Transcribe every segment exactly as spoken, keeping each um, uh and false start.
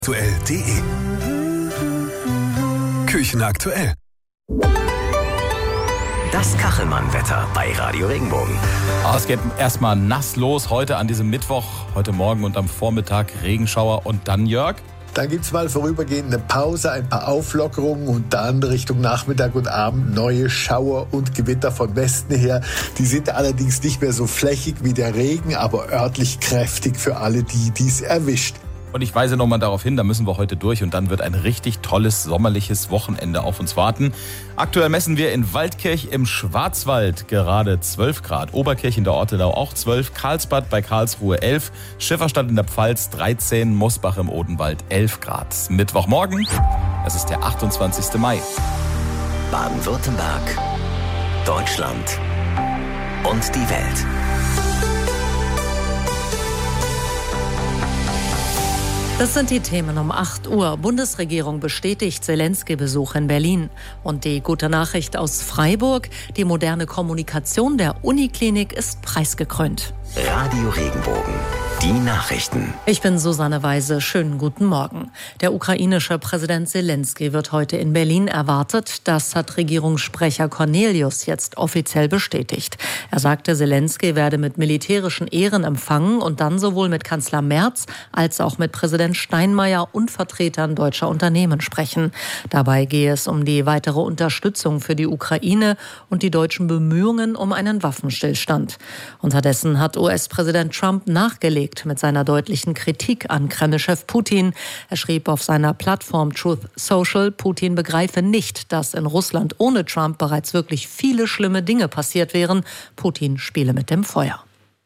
Aktuell punkt de Küchen aktuell. Das Kachelmann-Wetter bei Radio Regenbogen. Oh, es geht erstmal nass los heute an diesem Mittwoch. Heute Morgen und am Vormittag Regenschauer und dann, Jörg? Dann gibt es mal vorübergehend eine Pause, ein paar Auflockerungen und dann Richtung Nachmittag und Abend neue Schauer und Gewitter von Westen her. Die sind allerdings nicht mehr so flächig wie der Regen, aber örtlich kräftig für alle, die dies erwischt. Und ich weise nochmal darauf hin, da müssen wir heute durch und dann wird ein richtig tolles sommerliches Wochenende auf uns warten. Aktuell messen wir in Waldkirch im Schwarzwald gerade zwölf Grad, Oberkirch in der Ortenau auch zwölf, Karlsbad bei Karlsruhe elf, Schifferstadt in der Pfalz dreizehn, Mosbach im Odenwald elf Grad. Mittwochmorgen, es ist der achtundzwanzigster Mai. Baden-Württemberg, Deutschland und die Welt. Das sind die Themen um acht Uhr. Bundesregierung bestätigt Zelensky-Besuch in Berlin. Und die gute Nachricht aus Freiburg: Die moderne Kommunikation der Uniklinik ist preisgekrönt. Radio Regenbogen. Die Nachrichten. Ich bin Susanne Weise. Schönen guten Morgen. Der ukrainische Präsident Zelensky wird heute in Berlin erwartet. Das hat Regierungssprecher Cornelius jetzt offiziell bestätigt. Er sagte, Zelensky werde mit militärischen Ehren empfangen und dann sowohl mit Kanzler Merz als auch mit Präsident Steinmeier und Vertretern deutscher Unternehmen sprechen. Dabei gehe es um die weitere Unterstützung für die Ukraine und die deutschen Bemühungen um einen Waffenstillstand. Unterdessen hat U S-Präsident Trump nachgelegt mit seiner deutlichen Kritik an Kreml-Chef Putin. Er schrieb auf seiner Plattform Truth Social, Putin begreife nicht, dass in Russland ohne Trump bereits wirklich viele schlimme Dinge passiert wären. Putin spiele mit dem Feuer.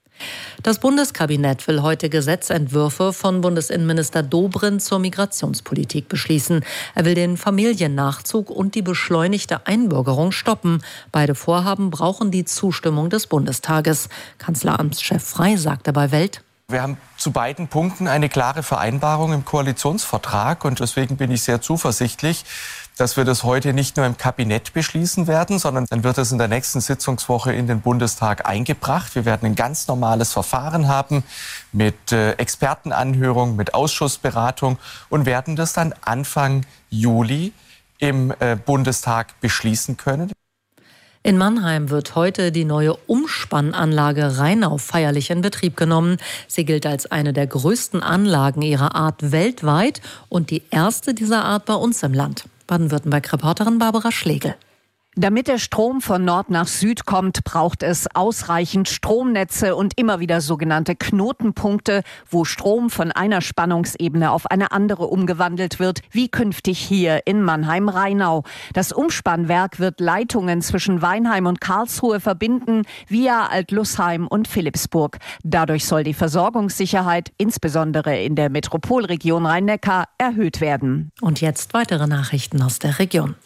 Das Bundeskabinett will heute Gesetzentwürfe von Bundesinnenminister Dobrindt zur Migrationspolitik beschließen. Er will den Familiennachzug und die beschleunigte Einbürgerung stoppen. Beide Vorhaben brauchen die Zustimmung des Bundestages. Kanzleramtschef Frey sagte bei Welt: Wir haben zu beiden Punkten eine klare Vereinbarung im Koalitionsvertrag und deswegen bin ich sehr zuversichtlich, dass wir das heute nicht nur im Kabinett beschließen werden, sondern dann wird es in der nächsten Sitzungswoche in den Bundestag eingebracht. Wir werden ein ganz normales Verfahren haben mit äh, Expertenanhörung, mit Ausschussberatung und werden das dann Anfang Juli im äh, Bundestag beschließen können. In Mannheim wird heute die neue Umspannanlage Rheinau feierlich in Betrieb genommen. Sie gilt als eine der größten Anlagen ihrer Art weltweit und die erste dieser Art bei uns im Land. Baden-Württemberg-Reporterin Barbara Schlegel. Damit der Strom von Nord nach Süd kommt, braucht es ausreichend Stromnetze und immer wieder sogenannte Knotenpunkte, wo Strom von einer Spannungsebene auf eine andere umgewandelt wird, wie künftig hier in Mannheim-Rheinau. Das Umspannwerk wird Leitungen zwischen Weinheim und Karlsruhe verbinden, via Altlußheim und Philippsburg. Dadurch soll die Versorgungssicherheit, insbesondere in der Metropolregion Rhein-Neckar, erhöht werden. Und jetzt weitere Nachrichten aus der Region.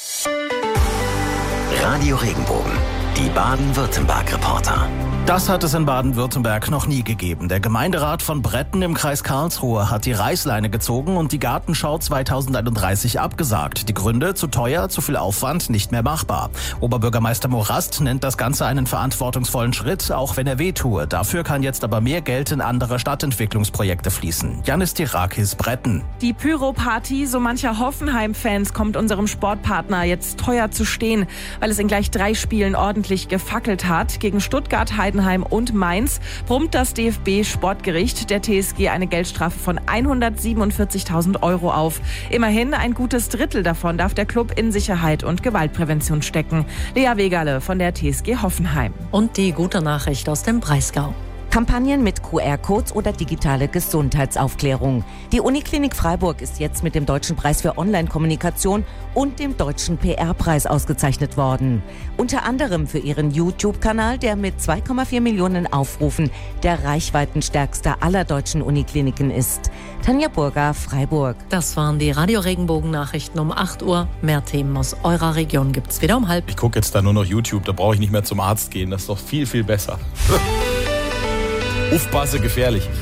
Radio Regenbogen, die Baden-Württemberg-Reporter. Das hat es in Baden-Württemberg noch nie gegeben. Der Gemeinderat von Bretten im Kreis Karlsruhe hat die Reißleine gezogen und die Gartenschau zweitausendeinunddreißig abgesagt. Die Gründe: zu teuer, zu viel Aufwand, nicht mehr machbar. Oberbürgermeister Morast nennt das Ganze einen verantwortungsvollen Schritt, auch wenn er wehtue. Dafür kann jetzt aber mehr Geld in andere Stadtentwicklungsprojekte fließen. Janis Tirakis, Bretten. Die Pyro-Party so mancher Hoffenheim-Fans kommt unserem Sportpartner jetzt teuer zu stehen, weil es in gleich drei Spielen ordentlich gefackelt hat. Gegen Stuttgart, Heidenheim und Mainz brummt das D F B-Sportgericht der T S G eine Geldstrafe von hundertsiebenundvierzigtausend Euro auf. Immerhin ein gutes Drittel davon darf der Club in Sicherheit und Gewaltprävention stecken. Lea Wegerle von der T S G Hoffenheim. Und die gute Nachricht aus dem Breisgau. Kampagnen mit Q R-Codes oder digitale Gesundheitsaufklärung. Die Uniklinik Freiburg ist jetzt mit dem Deutschen Preis für Online-Kommunikation und dem Deutschen P R-Preis ausgezeichnet worden. Unter anderem für ihren YouTube-Kanal, der mit zwei Komma vier Millionen Aufrufen der reichweitenstärkste aller deutschen Unikliniken ist. Tanja Burger, Freiburg. Das waren die Radio Regenbogen-Nachrichten um acht Uhr. Mehr Themen aus eurer Region gibt's wieder um halb. Ich gucke jetzt da nur noch YouTube, da brauche ich nicht mehr zum Arzt gehen. Das ist doch viel, viel besser. Aufpasse, gefährlich.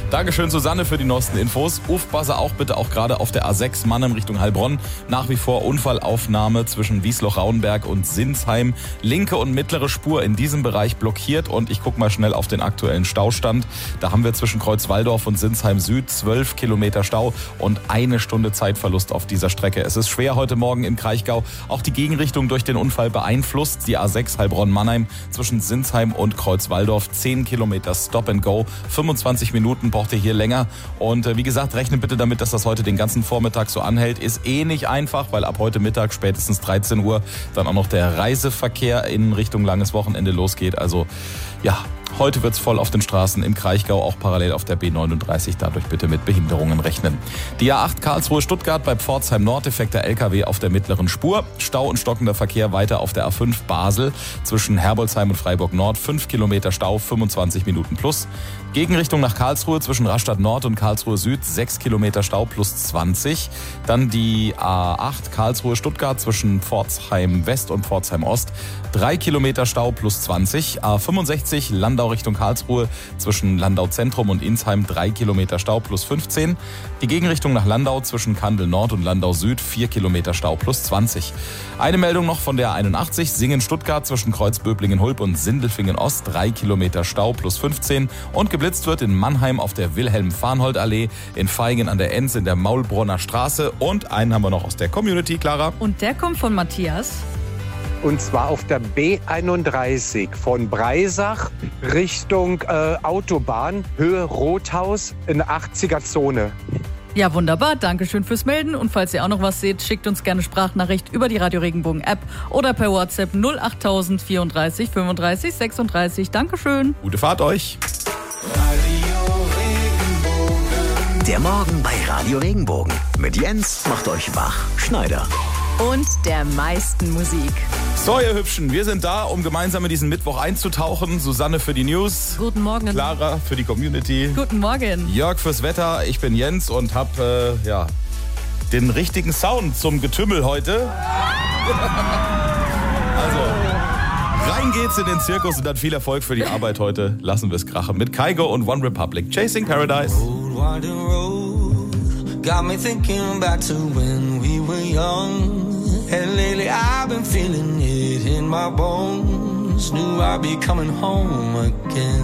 Dankeschön, Susanne, für die neuesten Infos. Aufpasse auch bitte auch gerade auf der A sechs Mannheim Richtung Heilbronn. Nach wie vor Unfallaufnahme zwischen Wiesloch-Rauenberg und Sinsheim. Linke und mittlere Spur in diesem Bereich blockiert. Und ich gucke mal schnell auf den aktuellen Staustand. Da haben wir zwischen Kreuzwaldorf und Sinsheim Süd zwölf Kilometer Stau und eine Stunde Zeitverlust auf dieser Strecke. Es ist schwer heute Morgen in Kraichgau. Auch die Gegenrichtung durch den Unfall beeinflusst. Die A sechs Heilbronn-Mannheim zwischen Sinsheim und Kreuzwaldorf. zehn Kilometer Stop and Go. fünfundzwanzig Minuten braucht ihr hier länger. Und äh, wie gesagt, rechnet bitte damit, dass das heute den ganzen Vormittag so anhält. Ist eh nicht einfach, weil ab heute Mittag spätestens dreizehn Uhr dann auch noch der Reiseverkehr in Richtung langes Wochenende losgeht. Also ja, heute wird's voll auf den Straßen im Kraichgau, auch parallel auf der B neununddreißig. Dadurch bitte mit Behinderungen rechnen. Die A acht Karlsruhe-Stuttgart bei Pforzheim Nord, defekter L K W auf der mittleren Spur. Stau und stockender Verkehr weiter auf der A fünf Basel zwischen Herbolzheim und Freiburg Nord. fünf Kilometer Stau, fünfundzwanzig Minuten plus. Gegenrichtung nach Karlsruhe zwischen Rastatt Nord und Karlsruhe Süd, sechs Kilometer Stau plus zwanzig. Dann die A acht Karlsruhe-Stuttgart zwischen Pforzheim West und Pforzheim Ost, drei Kilometer Stau plus zwanzig. A fünfundsechzig Landau Richtung Karlsruhe zwischen Landau Zentrum und Insheim, drei Kilometer Stau plus fünfzehn. Die Gegenrichtung nach Landau zwischen Kandel Nord und Landau Süd, vier Kilometer Stau plus zwanzig. Eine Meldung noch von der einundachtzig Singen-Stuttgart zwischen Kreuzböblingen-Hulp und Sindelfingen Ost, drei Kilometer Stau plus fünfzehn. Und geblitzt wird in Mannheim auf der Wilhelm-Farnhold-Allee, in Vaihingen an der Enz in der Maulbronner Straße. Und einen haben wir noch aus der Community, Clara. Und der kommt von Matthias. Und zwar auf der B einunddreißig von Breisach Richtung äh, Autobahn, Höhe Rothaus in der achtziger Zone. Ja, wunderbar. Dankeschön fürs Melden. Und falls ihr auch noch was seht, schickt uns gerne Sprachnachricht über die Radio Regenbogen App oder per WhatsApp null acht null vierunddreißig fünfunddreißig sechsunddreißig. Dankeschön. Gute Fahrt euch. Der Morgen bei Radio Regenbogen. Mit Jens macht euch wach. Schneider. Und der meisten Musik. So, ihr Hübschen, wir sind da, um gemeinsam in diesen Mittwoch einzutauchen. Susanne für die News. Guten Morgen. Clara für die Community. Guten Morgen. Jörg fürs Wetter. Ich bin Jens und hab äh, ja, den richtigen Sound zum Getümmel heute. Also, rein geht's in den Zirkus und dann viel Erfolg für die Arbeit heute. Lassen wir es krachen mit Kygo und One Republic. Chasing Paradise. Got me thinking back to when we were young. And lately I've been feeling it in my bones. Knew I'd be coming home again.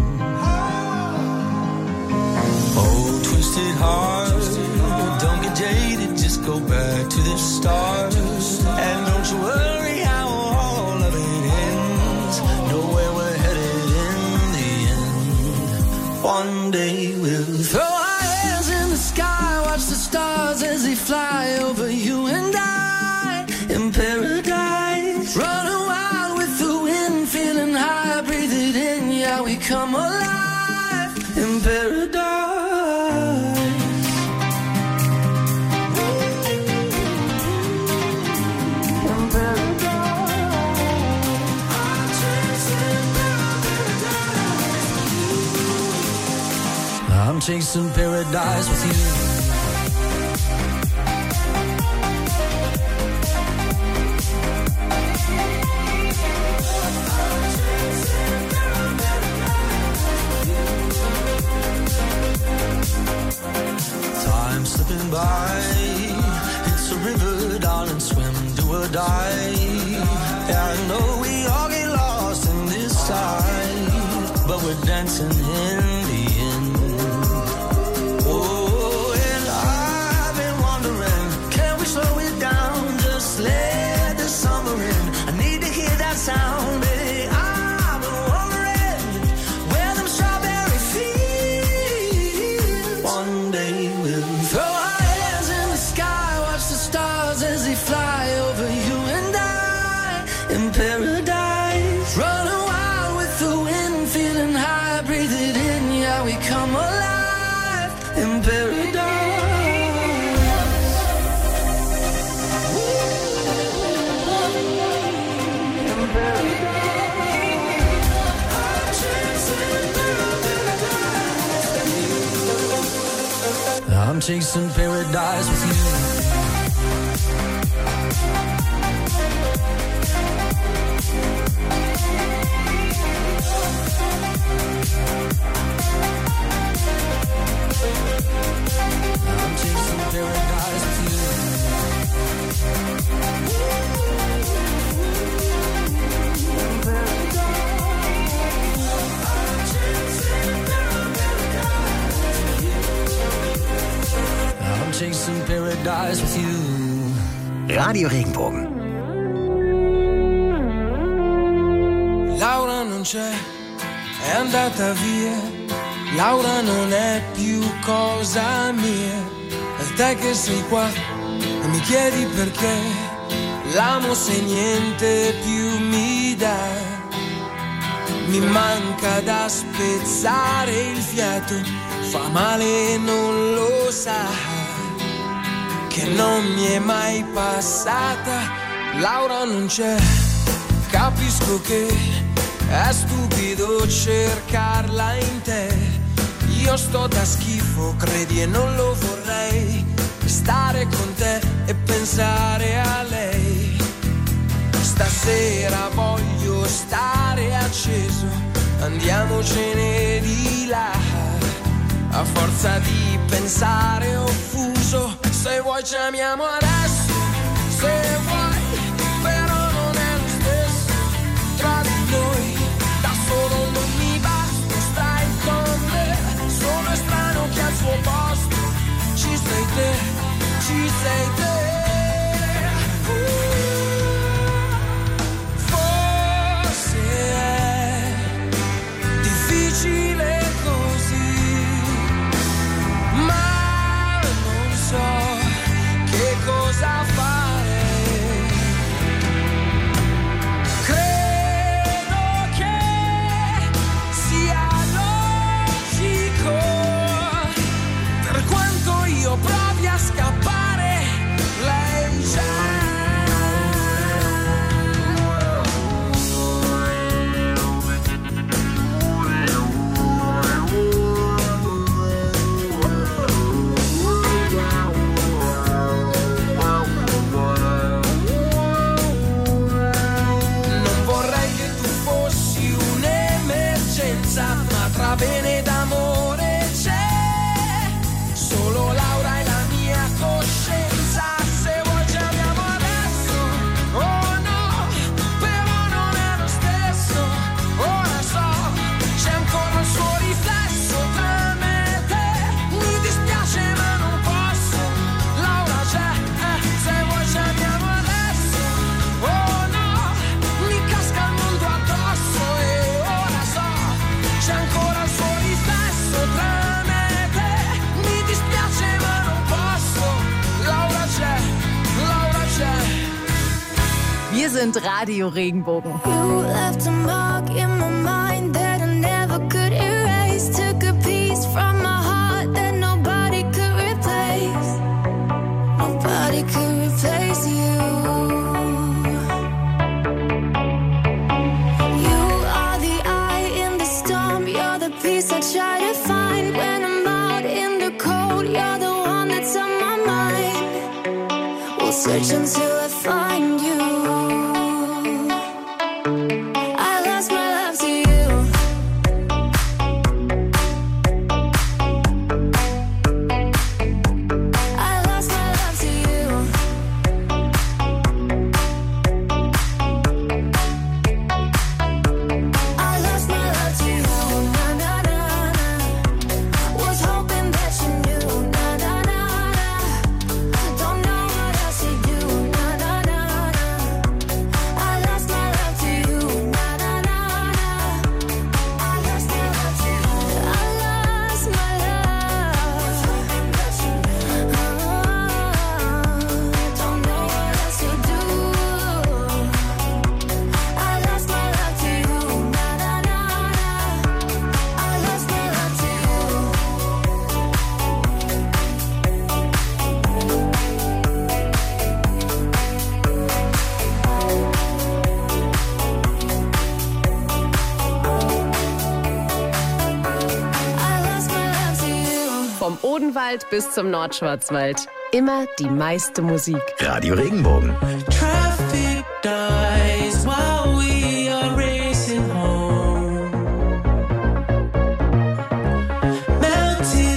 Oh, twisted heart, don't get jaded, just go back to the start. And don't you worry how all of it ends. Know where we're headed in the end. One day we'll throw our hands in the sky, watch the stars as they fly over you and I in paradise. Running wild with the wind, feeling high, breathe it in, yeah, we come alive in paradise. In paradise. I'm chasing paradise with you. Slipping by, it's a river, darling, swim, do or die. Yeah, I know we all get lost in this tide, but we're dancing in the end. Oh, and I've been wondering, can we slow it down, just let the summer in. I need to hear that sound, baby. I've been wondering where them strawberry fields. One day we'll throw our hands in the sky, watch the stars as they fly over you and I in paradise. Running wild with the wind, feeling high, breathe it in, yeah, we come alive in paradise. In paradise. I'm chasing paradise with you. I'm chasing paradise with you. I'm chasing paradise with you. Radio Regenbogen. Laura non c'è, è andata via. Laura non è più cosa mia. È te che sei qua e mi chiedi perché. L'amo se niente più mi dà. Mi manca da spezzare il fiato. Fa male e non lo sa. Che non mi è mai passata. Laura non c'è. Capisco che è stupido cercarla in te. Io sto da schifo, credi, e non lo vorrei. Stare con te e pensare a lei. Stasera voglio stare acceso. Andiamocene di là. A forza di pensare offuso. Se vuoi chiamiamo adesso. Se vuoi, però non è lo stesso tra di noi. Da solo non mi basta, stai con me. Sono estraneo che al suo posto ci sei te, ci sei te. Uh, forse è difficile così, ma non so che cosa fare. Credo che sia logico, per quanto io provi a scappare, lei già. Non vorrei che tu fossi un'emergenza, ma tra bene ed amore c'è solo Laura e la mia coscienza. Se vuoi chiamiamo adesso, oh no, però non è lo stesso. Ora so, c'è ancora il suo riflesso tra me e te. Mi dispiace ma non posso. Laura c'è, eh, se vuoi chiamiamo adesso. Oh no, mi casca il mondo addosso. E ora so, c'è ancora il suo riflesso tra me e te. Mi dispiace ma non posso. Laura c'è, Laura c'è. Wir sind Radio Regenbogen. You left a mark in my mind that I never could erase. Took a piece from my heart that nobody could replace. Nobody could replace you. You are the eye in the storm. You're the peace I try to find when I'm out in the cold. You're the one that's on my mind. We'll search until I find you. I lost my love to you. I lost my love to you. I lost my love to you. Na na na na. Was hoping that you knew. Na na na na. Don't know what else to do. Na na na na. I lost my love to you. Na na na na. I lost my love to you. I lost my love. Was hoping that you knew. Don't know what else to do. I lost my love to you. Na na na na. I lost my love to you. I lost my love to you. Vom Odenwald bis zum Nordschwarzwald. Immer die meiste Musik. Radio Regenbogen. Traffic dies while we are racing home. Melted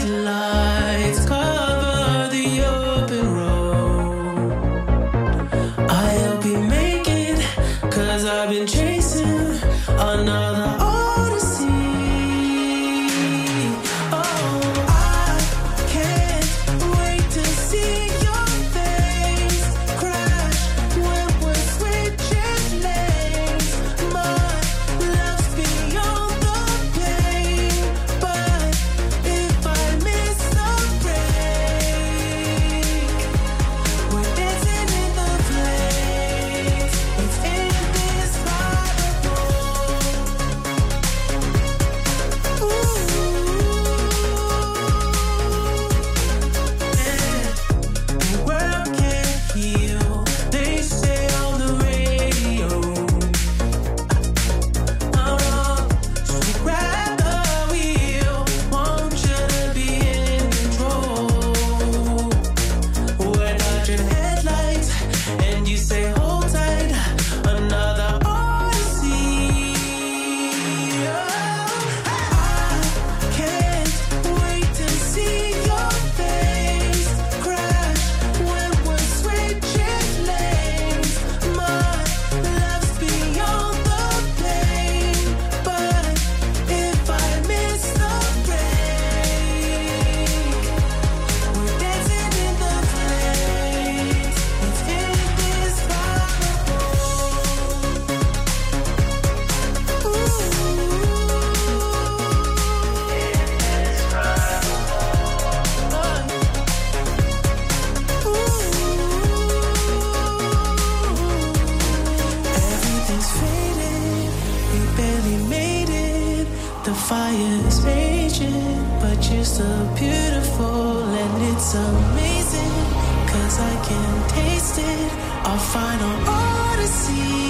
as I can taste it, our final odyssey.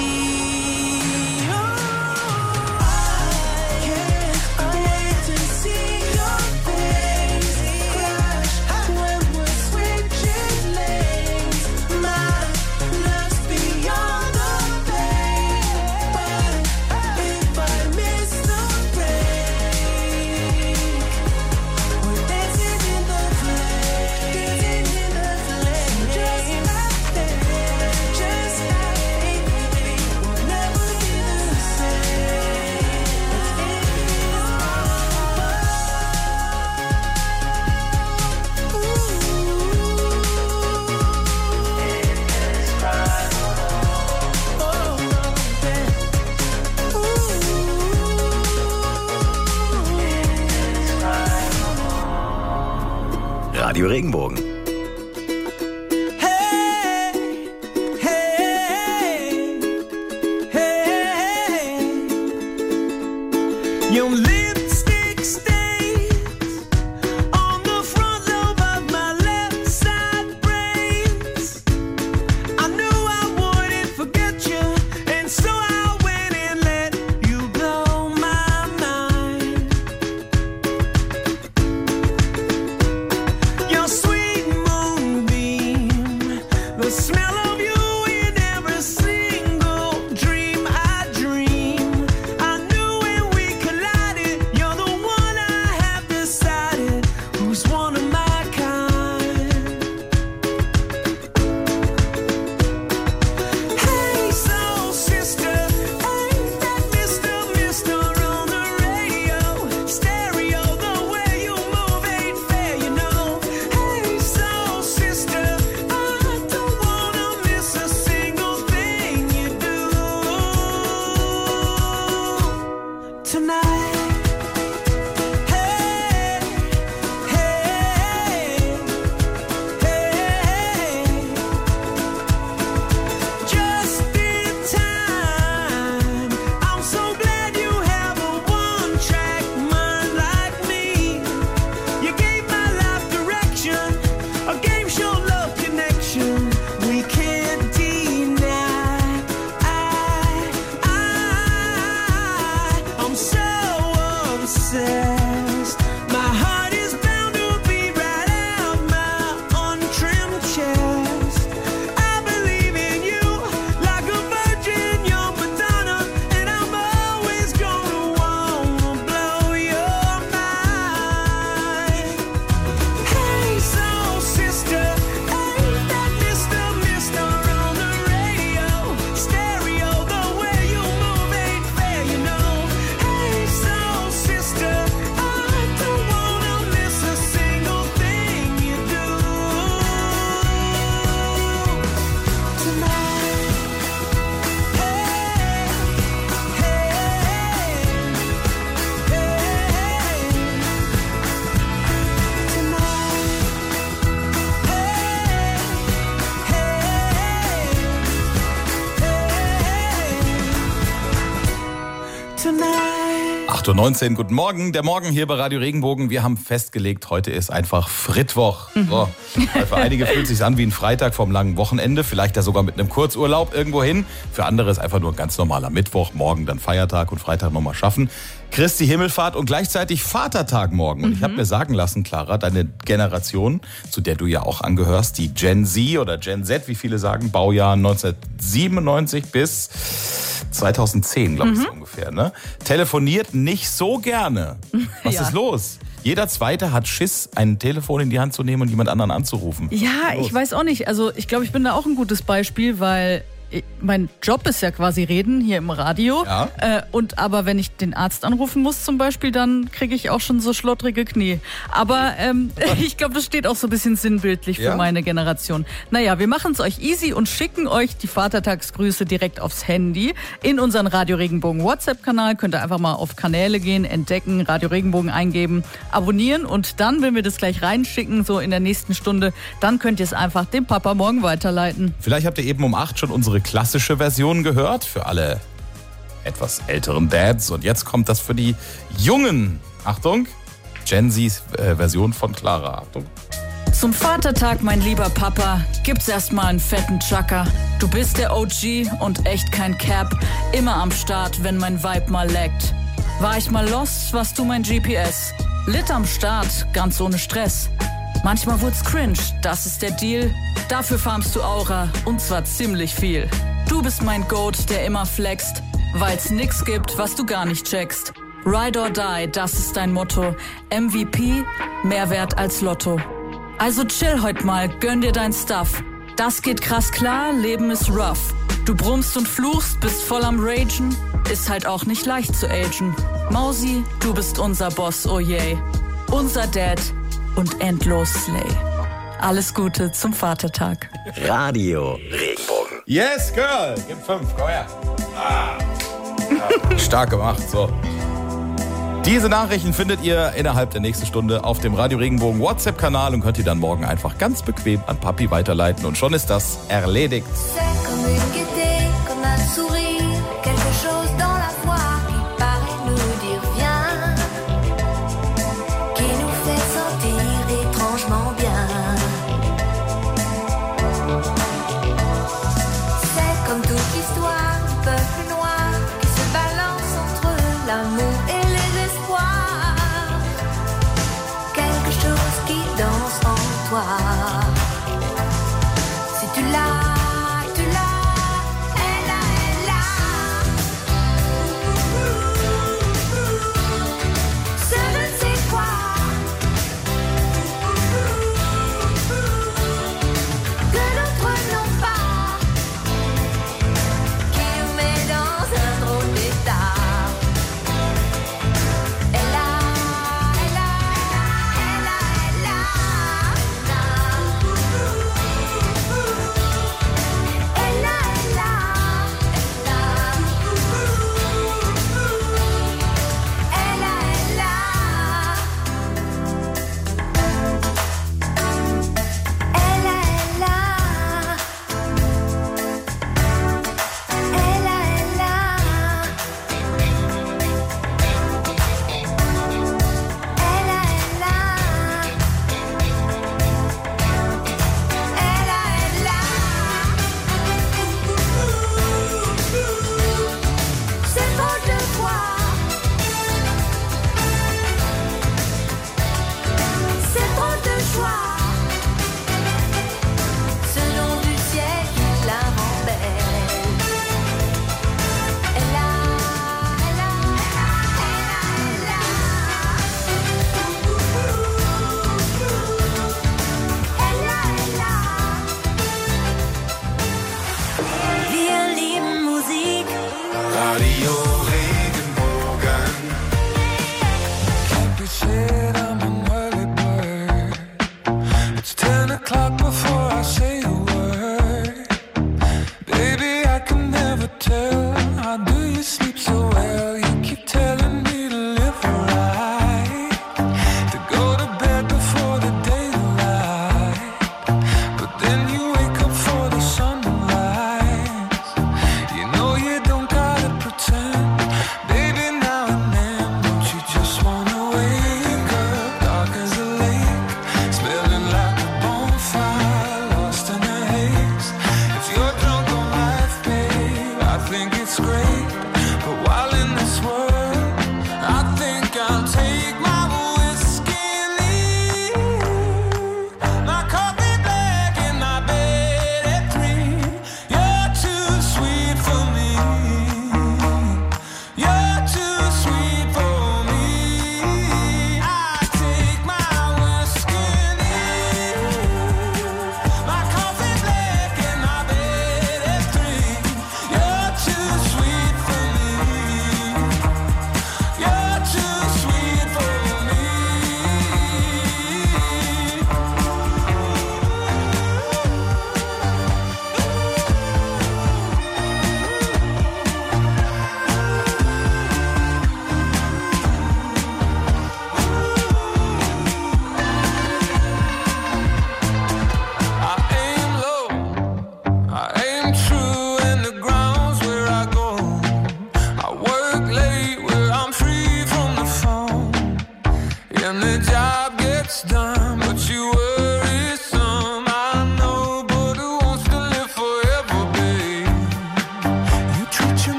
Radio Regenbogen. Hey, hey, hey. Your lipstick stains on the front lobe of my left side brains. I knew I wouldn't forget you, and so I went and let you blow my mind. Your sweet moonbeam, the smell of you in every single dream I dream. I knew when we collided, you're the one I have decided who's one of my kind. Hey, soul sister, ain't that Mister Mister on the radio? Stereo, the way you move ain't fair, you know. Hey, soul sister, I don't wanna miss a single thing you do tonight. Hey, hey, hey. Just in time. I'm so glad you have a one-track mind like me. You gave my life direction, a game show love connection we can't deny. I, I, I'm so obsessed. My heart is bound to be right out my untrimmed chest. I believe in you like a virgin, you're Madonna, and I'm always gonna wanna blow your mind. Hey, soul sister, ain't that Mister Mister on the radio? Stereo, the way you move ain't fair, you know. Hey, soul sister, I don't wanna miss a single thing you do tonight. Hey, hey, hey, tonight. Tonight. acht Uhr neunzehn, guten Morgen. Der Morgen hier bei Radio Regenbogen. Wir haben festgelegt, heute ist einfach Frittwoch. So. Weil für einige fühlt es sich an wie ein Freitag vom langen Wochenende, vielleicht ja sogar mit einem Kurzurlaub irgendwo hin. Für andere ist einfach nur ein ganz normaler Mittwoch, morgen dann Feiertag und Freitag nochmal schaffen. Christi Himmelfahrt und gleichzeitig Vatertag morgen. Und ich habe mir sagen lassen, Clara, deine Generation, zu der du ja auch angehörst, die Gen Z oder Gen Z, wie viele sagen, Baujahr neunzehnhundertsiebenundneunzig bis zweitausendzehn, glaube ich, so ungefähr, ne? Telefoniert nicht so gerne. Was Ja. ist los? Jeder Zweite hat Schiss, ein Telefon in die Hand zu nehmen und jemand anderen anzurufen. Ja, ich weiß auch nicht. Also ich glaube, ich bin da auch ein gutes Beispiel, weil ich, mein Job ist ja quasi reden hier im Radio. Ja. Äh, und aber wenn ich den Arzt anrufen muss zum Beispiel, dann kriege ich auch schon so schlottrige Knie. Aber ähm, ich glaube, das steht auch so ein bisschen sinnbildlich für Ja? meine Generation. Naja, wir machen es euch easy und schicken euch die Vatertagsgrüße direkt aufs Handy. In unseren Radio Regenbogen WhatsApp-Kanal könnt ihr einfach mal auf Kanäle gehen, entdecken, Radio Regenbogen eingeben, abonnieren und dann, wenn wir das gleich reinschicken, so in der nächsten Stunde, dann könnt ihr es einfach dem Papa morgen weiterleiten. Vielleicht habt ihr eben um acht schon unsere klassische Version gehört, für alle etwas älteren Dads. Und jetzt kommt das für die jungen, Achtung, Gen Z äh, Version von Clara. Achtung. Zum Vatertag, mein lieber Papa, gibt's erstmal einen fetten Chaka. Du bist der O G und echt kein Cap. Immer am Start, wenn mein Vibe mal laggt. War ich mal lost, warst du mein G P S. Lit am Start, ganz ohne Stress. Manchmal wurd's cringe, das ist der Deal. Dafür farmst du Aura, und zwar ziemlich viel. Du bist mein Goat, der immer flext, weil's nix gibt, was du gar nicht checkst. Ride or die, das ist dein Motto. M V P, mehr wert als Lotto. Also chill heut mal, gönn dir dein Stuff. Das geht krass klar, Leben ist rough. Du brummst und fluchst, bist voll am Ragen. Ist halt auch nicht leicht zu agen. Mausi, du bist unser Boss, oh yay. Unser Dad und endlos Slay. Alles Gute zum Vatertag. Radio Regenbogen. Yes, Girl! Gib fünf, komm her. Ah. Ja, stark gemacht, so. Diese Nachrichten findet ihr innerhalb der nächsten Stunde auf dem Radio Regenbogen WhatsApp-Kanal und könnt ihr dann morgen einfach ganz bequem an Papi weiterleiten. Und schon ist das erledigt. C'est comme une gaieté, comme un sourire, quelque chose dans la voix qui paraît nous dire viens, qui nous fait sentir étrangement bien. C'est comme toute l'histoire du peuple noir qui se balance entre l'amour et les espoirs. Quelque chose qui danse en toi. Si tu l'as, tu l'as, elle a, elle a.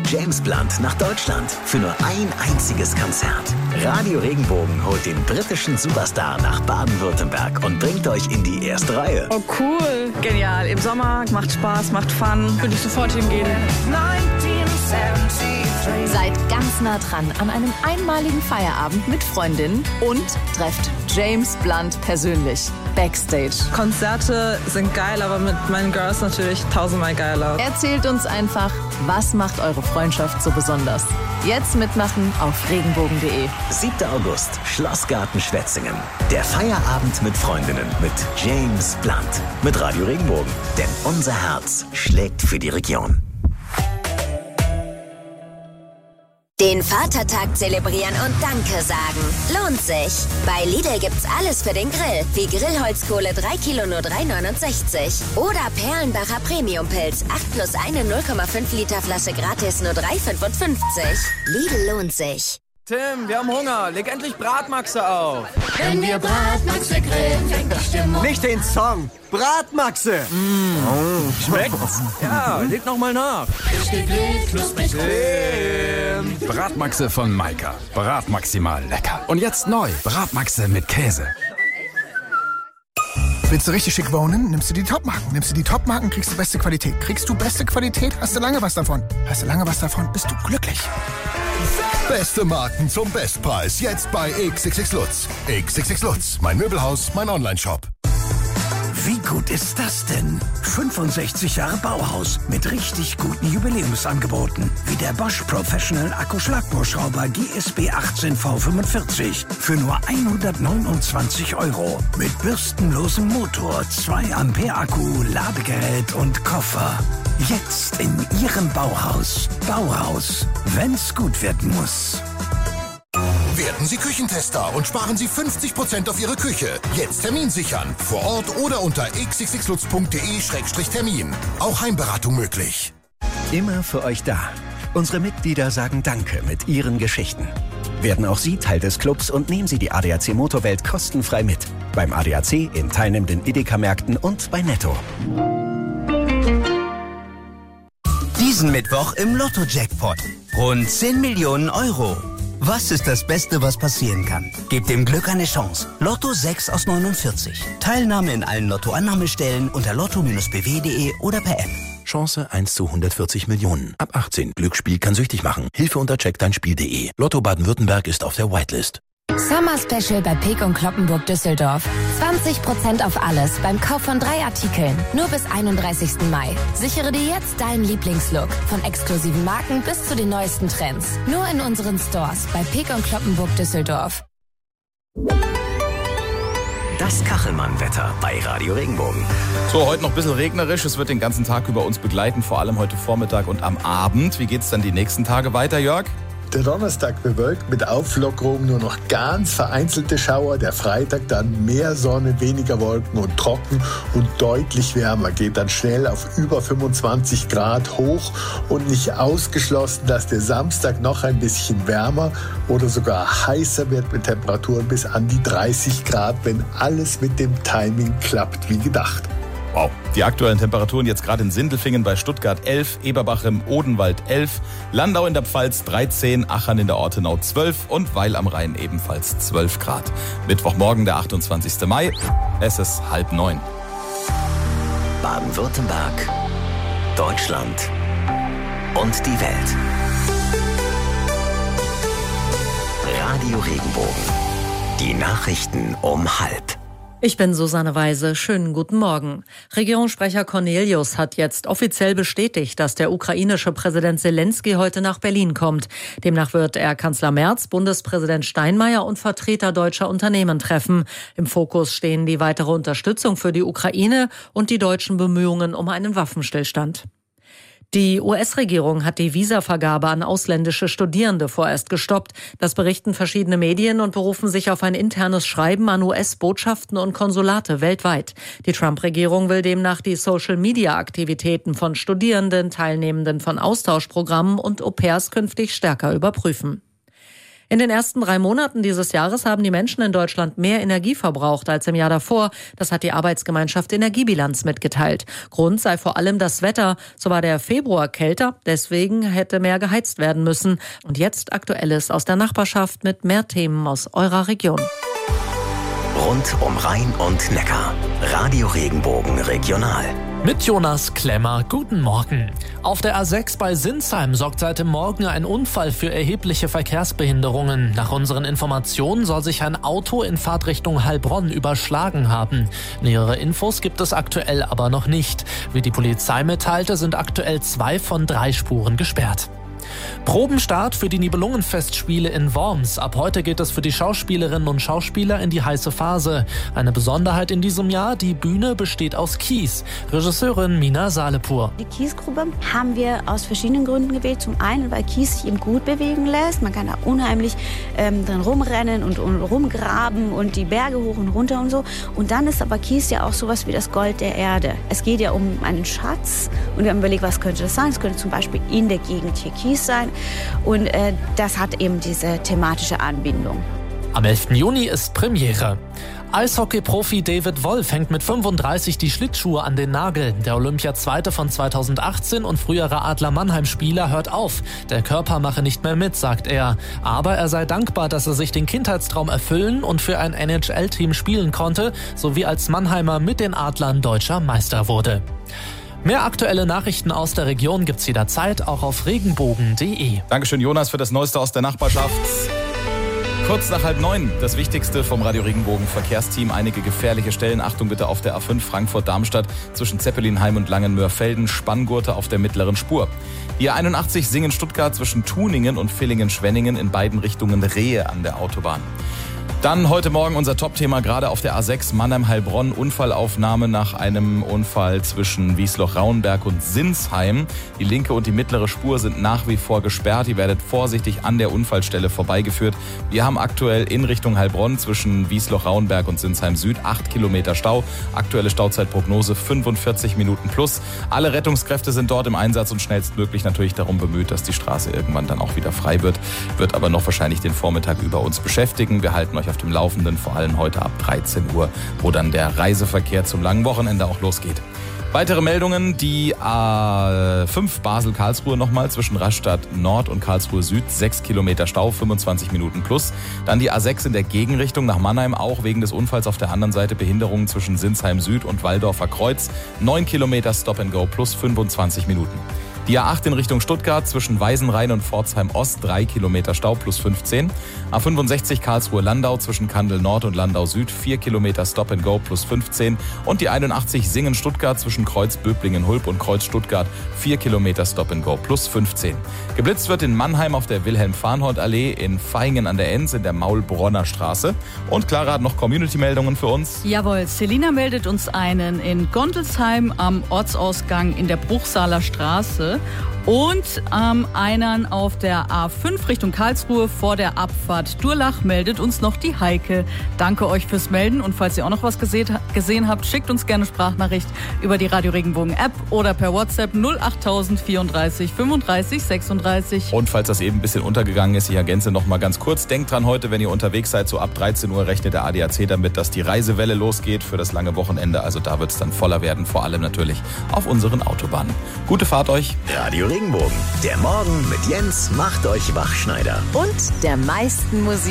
James Blunt nach Deutschland für nur ein einziges Konzert. Radio Regenbogen holt den britischen Superstar nach Baden-Württemberg und bringt euch in die erste Reihe. Oh cool, genial. Im Sommer, macht Spaß, macht Fun. Würde ich sofort hingehen. Seid ganz nah dran an einem einmaligen Feierabend mit Freundinnen und trefft James Blunt persönlich. Backstage. Konzerte sind geil, aber mit meinen Girls natürlich tausendmal geiler. Erzählt uns einfach, was macht eure Freundschaft so besonders? Jetzt mitmachen auf regenbogen punkt de. siebter August, Schlossgarten Schwetzingen. Der Feierabend mit Freundinnen mit James Blunt. Mit Radio Regenbogen. Denn unser Herz schlägt für die Region. Den Vatertag zelebrieren und Danke sagen. Lohnt sich. Bei Lidl gibt's alles für den Grill. Wie Grillholzkohle drei Kilo nur drei neunundsechzig. Oder Perlenbacher Premiumpilz acht plus eine null Komma fünf Liter Flasche gratis nur drei fünfundfünfzig. Lidl lohnt sich. Tim, wir haben Hunger. Leg endlich Bratmaxe auf. Wenn wir Bratmaxe grillen, fängt die Stimmung. Nicht den Song. Bratmaxe. Mmh. Schmeckt's? Ja, leg noch mal nach. Frisch gegrillt, knusprig. Tim. Bratmaxe von Maika. Bratmaximal lecker. Und jetzt neu. Bratmaxe mit Käse. Willst du richtig schick wohnen, nimmst du die Top-Marken. Nimmst du die Top-Marken, kriegst du beste Qualität. Kriegst du beste Qualität, hast du lange was davon. Hast du lange was davon, bist du glücklich. Beste Marken zum Bestpreis. Jetzt bei X X X Lutz. X X X Lutz. Mein Möbelhaus, mein Onlineshop. Wie gut ist das denn? fünfundsechzig Jahre Bauhaus mit richtig guten Jubiläumsangeboten. Wie der Bosch Professional Akkuschlagbohrschrauber G S B achtzehn V fünfundvierzig für nur hundertneunundzwanzig Euro. Mit bürstenlosem Motor, zwei Ampere Akku, Ladegerät und Koffer. Jetzt in Ihrem Bauhaus. Bauhaus, wenn's gut werden muss. Werden Sie Küchentester und sparen Sie fünfzig Prozent auf Ihre Küche. Jetzt Termin sichern. Vor Ort oder unter x x x lutz punkt de Schrägstrich Termin. Auch Heimberatung möglich. Immer für euch da. Unsere Mitglieder sagen Danke mit ihren Geschichten. Werden auch Sie Teil des Clubs und nehmen Sie die A D A C Motorwelt kostenfrei mit. Beim A D A C, in teilnehmenden Edeka-Märkten und bei Netto. Diesen Mittwoch im Lotto-Jackpot. Rund zehn Millionen Euro. Was ist das Beste, was passieren kann? Gebt dem Glück eine Chance. Lotto sechs aus neunundvierzig. Teilnahme in allen Lotto-Annahmestellen unter lotto Bindestrich b w punkt de oder per App. Chance eins zu hundertvierzig Millionen. Ab achtzehn. Glücksspiel kann süchtig machen. Hilfe unter check dein Spiel punkt de. Lotto Baden-Württemberg ist auf der Whitelist. Summer Special bei Peek und Kloppenburg Düsseldorf. zwanzig Prozent auf alles beim Kauf von drei Artikeln. Nur bis einunddreißigsten Mai. Sichere dir jetzt deinen Lieblingslook. Von exklusiven Marken bis zu den neuesten Trends. Nur in unseren Stores bei Peek und Kloppenburg Düsseldorf. Das Kachelmann-Wetter bei Radio Regenbogen. So, heute noch ein bisschen regnerisch. Es wird den ganzen Tag über uns begleiten, vor allem heute Vormittag und am Abend. Wie geht's dann die nächsten Tage weiter, Jörg? Der Donnerstag bewölkt mit Auflockerung, nur noch ganz vereinzelte Schauer. Der Freitag dann mehr Sonne, weniger Wolken und trocken und deutlich wärmer. Geht dann schnell auf über fünfundzwanzig Grad hoch und nicht ausgeschlossen, dass der Samstag noch ein bisschen wärmer oder sogar heißer wird mit Temperaturen bis an die dreißig Grad, wenn alles mit dem Timing klappt wie gedacht. Wow. Die aktuellen Temperaturen jetzt gerade in Sindelfingen bei Stuttgart elf, Eberbach im Odenwald elf, Landau in der Pfalz dreizehn, Achern in der Ortenau zwölf und Weil am Rhein ebenfalls zwölf Grad. Mittwochmorgen, der achtundzwanzigste Mai, es ist halb neun. Baden-Württemberg, Deutschland und die Welt. Radio Regenbogen. Die Nachrichten um halb. Ich bin Susanne Weise. Schönen guten Morgen. Regierungssprecher Cornelius hat jetzt offiziell bestätigt, dass der ukrainische Präsident Selenskyj heute nach Berlin kommt. Demnach wird er Kanzler Merz, Bundespräsident Steinmeier und Vertreter deutscher Unternehmen treffen. Im Fokus stehen die weitere Unterstützung für die Ukraine und die deutschen Bemühungen um einen Waffenstillstand. Die U S-Regierung hat die Visavergabe an ausländische Studierende vorerst gestoppt. Das berichten verschiedene Medien und berufen sich auf ein internes Schreiben an U S-Botschaften und Konsulate weltweit. Die Trump-Regierung will demnach die Social-Media-Aktivitäten von Studierenden, Teilnehmenden von Austauschprogrammen und Au-pairs künftig stärker überprüfen. In den ersten drei Monaten dieses Jahres haben die Menschen in Deutschland mehr Energie verbraucht als im Jahr davor. Das hat die Arbeitsgemeinschaft Energiebilanz mitgeteilt. Grund sei vor allem das Wetter. So war der Februar kälter, deswegen hätte mehr geheizt werden müssen. Und jetzt Aktuelles aus der Nachbarschaft mit mehr Themen aus eurer Region. Rund um Rhein und Neckar. Radio Regenbogen Regional. Mit Jonas Klemmer, guten Morgen. Auf der A sechs bei Sinsheim sorgt seit dem Morgen ein Unfall für erhebliche Verkehrsbehinderungen. Nach unseren Informationen soll sich ein Auto in Fahrtrichtung Heilbronn überschlagen haben. Nähere Infos gibt es aktuell aber noch nicht. Wie die Polizei mitteilte, sind aktuell zwei von drei Spuren gesperrt. Probenstart für die Nibelungenfestspiele in Worms. Ab heute geht es für die Schauspielerinnen und Schauspieler in die heiße Phase. Eine Besonderheit in diesem Jahr, die Bühne besteht aus Kies. Regisseurin Mina Salepur. Die Kiesgrube haben wir aus verschiedenen Gründen gewählt. Zum einen, weil Kies sich eben gut bewegen lässt. Man kann da unheimlich ähm, drin rumrennen und, und rumgraben und die Berge hoch und runter und so. Und dann ist aber Kies ja auch sowas wie das Gold der Erde. Es geht ja um einen Schatz und wir haben überlegt, was könnte das sein? Es könnte zum Beispiel in der Gegend hier Kies sein und äh, das hat eben diese thematische Anbindung. Am elften Juni ist Premiere. Eishockey-Profi David Wolf hängt mit fünfunddreißig die Schlittschuhe an den Nagel. Der Olympiazweite von zweitausendachtzehn und früherer Adler Mannheim-Spieler hört auf. Der Körper mache nicht mehr mit, sagt er. Aber er sei dankbar, dass er sich den Kindheitstraum erfüllen und für ein N H L-Team spielen konnte, sowie als Mannheimer mit den Adlern deutscher Meister wurde. Mehr aktuelle Nachrichten aus der Region gibt's jederzeit auch auf regenbogen punkt de. Dankeschön, Jonas, für das Neueste aus der Nachbarschaft. Kurz nach halb neun, das Wichtigste vom Radio Regenbogen Verkehrsteam. Einige gefährliche Stellen. Achtung bitte auf der A fünf Frankfurt-Darmstadt zwischen Zeppelinheim und Langenmöhrfelden. Spanngurte auf der mittleren Spur. Die A einundachtzig Singen-Stuttgart zwischen Tuningen und Villingen-Schwenningen in beiden Richtungen Rehe an der Autobahn. Dann heute Morgen unser Top-Thema, gerade auf der A sechs Mannheim-Heilbronn. Unfallaufnahme nach einem Unfall zwischen Wiesloch-Rauenberg und Sinsheim. Die linke und die mittlere Spur sind nach wie vor gesperrt. Ihr werdet vorsichtig an der Unfallstelle vorbeigeführt. Wir haben aktuell in Richtung Heilbronn zwischen Wiesloch-Rauenberg und Sinsheim Süd acht Kilometer Stau. Aktuelle Stauzeitprognose fünfundvierzig Minuten plus. Alle Rettungskräfte sind dort im Einsatz und schnellstmöglich natürlich darum bemüht, dass die Straße irgendwann dann auch wieder frei wird. Wird aber noch wahrscheinlich den Vormittag über uns beschäftigen. Wir halten euch auf dem Laufenden, vor allem heute ab dreizehn Uhr, wo dann der Reiseverkehr zum langen Wochenende auch losgeht. Weitere Meldungen, die A fünf Basel-Karlsruhe nochmal zwischen Rastatt Nord und Karlsruhe Süd, sechs Kilometer Stau, fünfundzwanzig Minuten plus. Dann die A sechs in der Gegenrichtung nach Mannheim, auch wegen des Unfalls auf der anderen Seite Behinderungen zwischen Sinsheim Süd und Walldorfer Kreuz, neun Kilometer Stop and Go plus fünfundzwanzig Minuten. Die A acht in Richtung Stuttgart zwischen Weißenrhein und Pforzheim Ost, drei Kilometer Stau plus fünfzehn. A fünfundsechzig Karlsruhe-Landau zwischen Kandel Nord und Landau Süd, vier Kilometer Stop and Go plus fünfzehn. Und die einundachtzig Singen-Stuttgart zwischen Kreuz Böblingen-Hulb und Kreuz Stuttgart, vier Kilometer Stop and Go plus fünfzehn. Geblitzt wird in Mannheim auf der Wilhelm-Farnhold-Allee, in Vaihingen an der Enz in der Maulbronner Straße. Und Clara hat noch Community-Meldungen für uns. Jawohl, Selina meldet uns einen in Gondelsheim am Ortsausgang in der Bruchsaler Straße. Und ähm, einen auf der A fünf Richtung Karlsruhe vor der Abfahrt Durlach meldet uns noch die Heike. Danke euch fürs Melden und falls ihr auch noch was gesehen, gesehen habt, schickt uns gerne Sprachnachricht über die Radio Regenbogen App oder per WhatsApp null acht null vier vier fünfunddreißig sechsunddreißig. Und falls das eben ein bisschen untergegangen ist, ich ergänze noch mal ganz kurz. Denkt dran, heute, wenn ihr unterwegs seid, so ab dreizehn Uhr rechnet der A D A C damit, dass die Reisewelle losgeht für das lange Wochenende. Also da wird es dann voller werden, vor allem natürlich auf unseren Autobahnen. Gute Fahrt euch. Radio Regenbogen. Der Morgen mit Jens macht euch Wachschneider. Und der meisten Musik.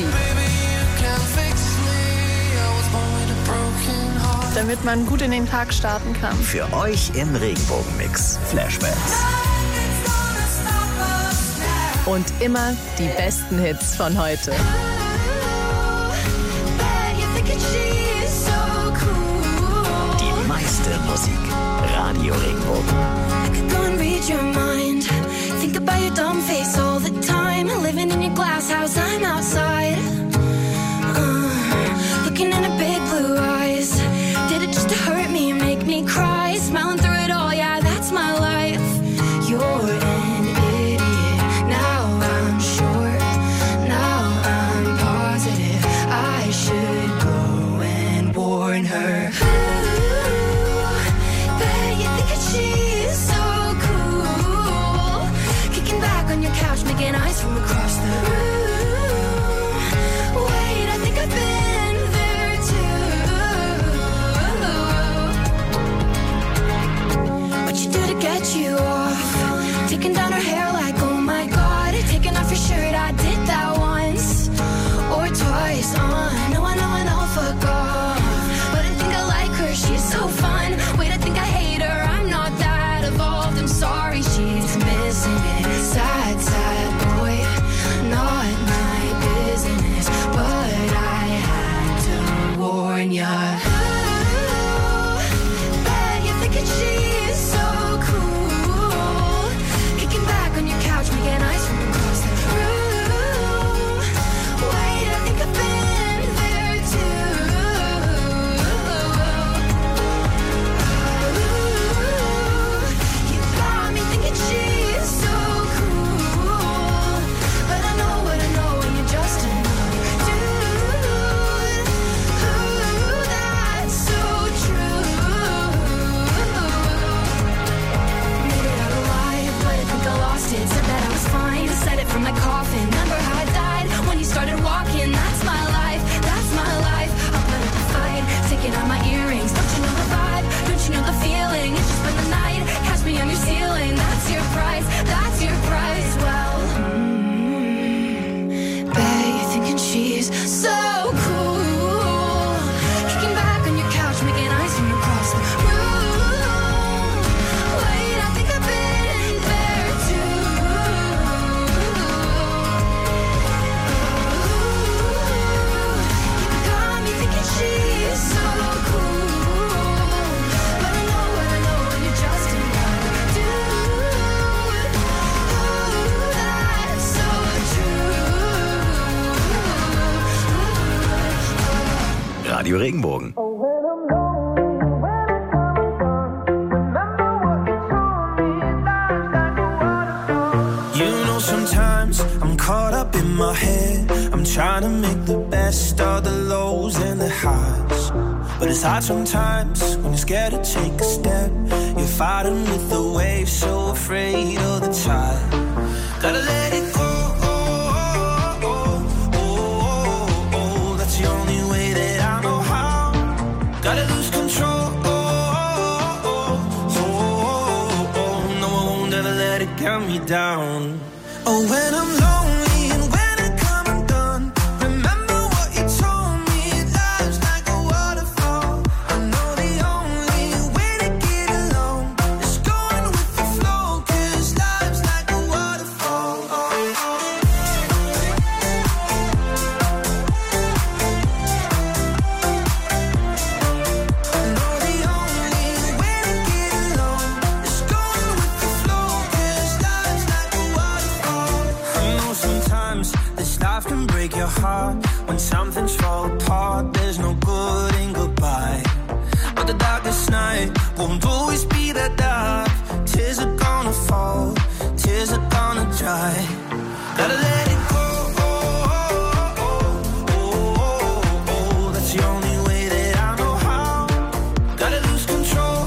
Damit man gut in den Tag starten kann. Für euch im Regenbogenmix Flashbacks. Und immer die besten Hits von heute. Die meiste Musik. Radio Regenbogen. Think about your dumb face all the time. Living in your glass house, I'm outside. Uh, looking in her big blue eyes. Did it just to hurt me and make me cry? Smiling through it all, yeah, that's my life. You're an idiot. Now I'm sure. Now I'm positive. I should go and warn her. Ooh, bet you think that she's so cool. Kicking back on your couch, making eyes from across the room. Radio Regenbogen. You know, sometimes I'm caught up in my head. I'm trying to make the best of the lows and the highs. But it's hard sometimes when you're scared to take a step. You're fighting with the waves, so afraid of the tide. Gotta let it go. That's the only way that I know how. Gotta lose control. No, I won't ever let it get me down. Oh, when I'm lonely and when I come undone, remember what you told me. Life's like a waterfall. I know the only way to get along is going with the flow, 'cause life's like a waterfall. I know the only way to get along is going with the flow, 'cause life's like a waterfall. I know sometimes this life can break your heart. When something's fall apart, there's no good in goodbye. But the darkest night won't always be that dark. Tears are gonna fall, tears are gonna dry. Gotta let it go. That's the only way that I know how. Gotta lose control.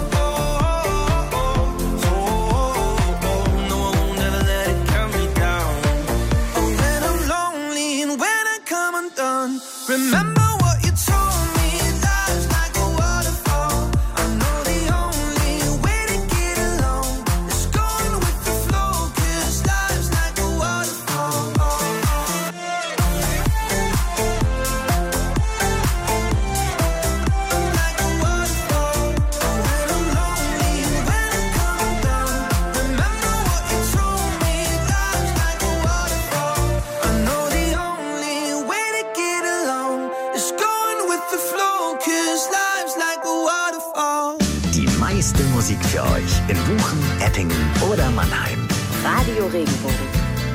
No, I won't ever let it get me down. Oh, when I'm lonely and when I come undone, remember what you told me. Life's like a waterfall. I know the only way to get along is going with the flow, 'cause life's like a waterfall. Like a waterfall. When I'm lonely and when I come undone, remember what you told me. Life's like a waterfall. I know the only way to get along is going with the flow, 'cause life's like a waterfall. Die meiste Musik für euch in Buchen, Eppingen oder Mannheim. Radio Regenbogen.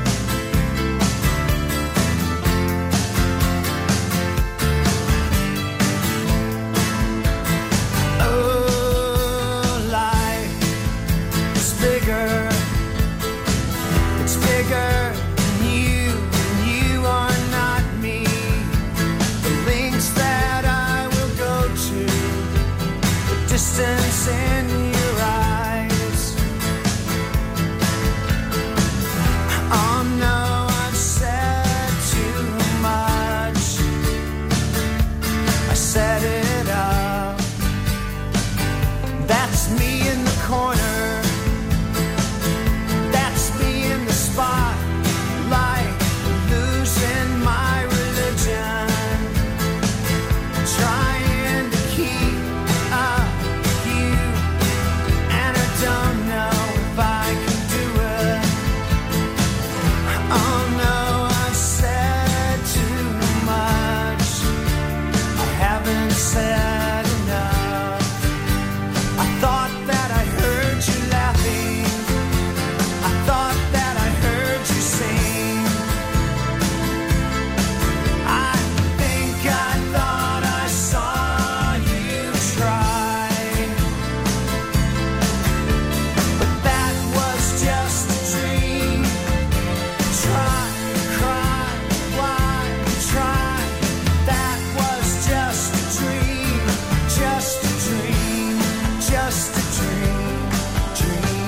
Oh, life is bigger. It's bigger than you, and you are not me. The links that I will go to, the distance in your eyes. Oh no, I've said too much. I set it up. That's me in the corner. That's me in the spotlight, losing my religion, trying to keep up with you, and I don't know if I can do it. Oh no, I've said too much. I haven't said enough. I thought that I heard you laughing. I thought that I heard you sing. I think I thought I saw you try. But that was just a dream. Try, cry, why try? That was just a dream. Just a dream. Just a dream. Dream.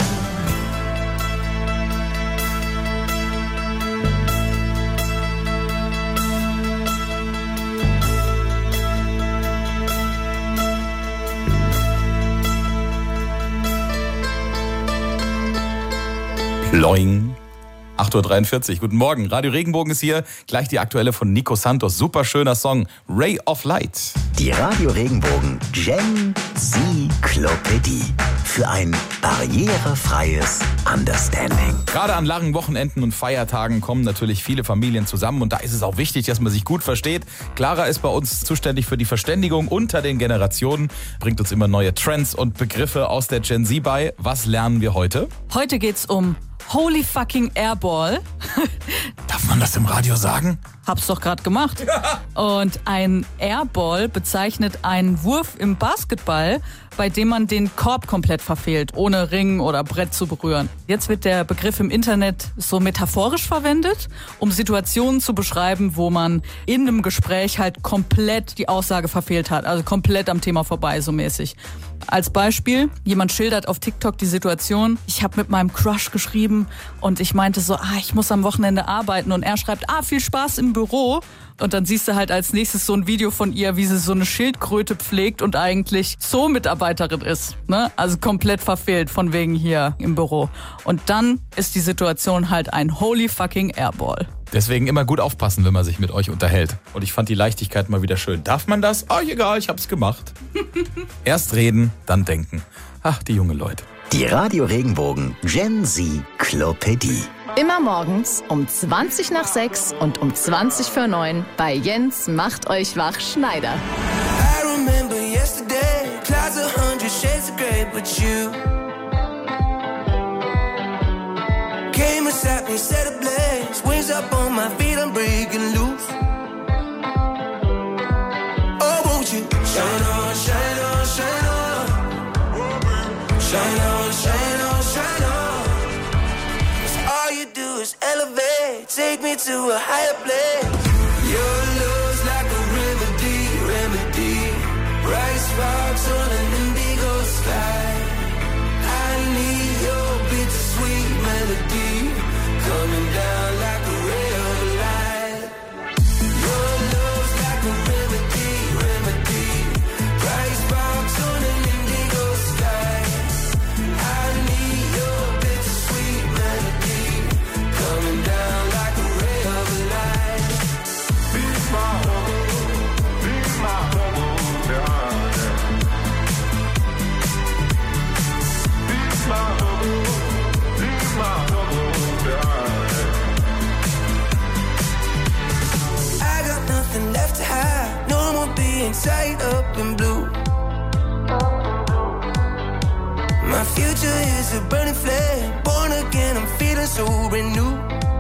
Loing. acht Uhr dreiundvierzig, guten Morgen. Radio Regenbogen ist hier. Gleich die aktuelle von Nico Santos. Super schöner Song. Ray of Light. Die Radio Regenbogen Gen-Z-Klopädie. Für ein barrierefreies Understanding. Gerade an langen Wochenenden und Feiertagen kommen natürlich viele Familien zusammen und da ist es auch wichtig, dass man sich gut versteht. Clara ist bei uns zuständig für die Verständigung unter den Generationen, bringt uns immer neue Trends und Begriffe aus der Gen Z bei. Was lernen wir heute? Heute geht's um Holy fucking Airball. Darf man das im Radio sagen? Hab's doch gerade gemacht. Und ein Airball bezeichnet einen Wurf im Basketball, bei dem man den Korb komplett verfehlt, ohne Ring oder Brett zu berühren. Jetzt wird der Begriff im Internet so metaphorisch verwendet, um Situationen zu beschreiben, wo man in einem Gespräch halt komplett die Aussage verfehlt hat, also komplett am Thema vorbei, so mäßig. Als Beispiel, jemand schildert auf TikTok die Situation, ich habe mit meinem Crush geschrieben und ich meinte so, ah, ich muss am Wochenende arbeiten und er schreibt, ah, viel Spaß im Büro. Und dann siehst du halt als nächstes so ein Video von ihr, wie sie so eine Schildkröte pflegt und eigentlich Zoo-Mitarbeiterin ist. Ne? Also komplett verfehlt von wegen hier im Büro. Und dann ist die Situation halt ein holy fucking Airball. Deswegen immer gut aufpassen, wenn man sich mit euch unterhält. Und ich fand die Leichtigkeit mal wieder schön. Darf man das? Ah, egal, ich hab's gemacht. Erst reden, dann denken. Ach, die jungen Leute. Die Radio Regenbogen Gen Z-Klopädie. Immer morgens um zwanzig nach sechs und um zwanzig vor neun bei Jens macht euch wach Schneider. I remember yesterday, clouds a hundred shades of grey, but you came and sat me, set ablaze, wings up on my feet, I'm breaking loose. Oh, won't you shine on, shine on, shine on, shine on, shine on, shine on. 'Cause all you do is elevate, take me to a higher place. Your love's like a remedy, remedy. Bright sparks on an indigo sky. I need your bittersweet melody coming down like a ray of light. Your love's like a remedy, remedy. Bright sparks on an indigo sky. I need your bittersweet melody coming down like a ray of light. Be my home, be my home, darling. Be my home, be my home, darling. I got nothing left to hide, no more being tied up in blue. My future is a burning flame, born again, I'm feeling so renewed.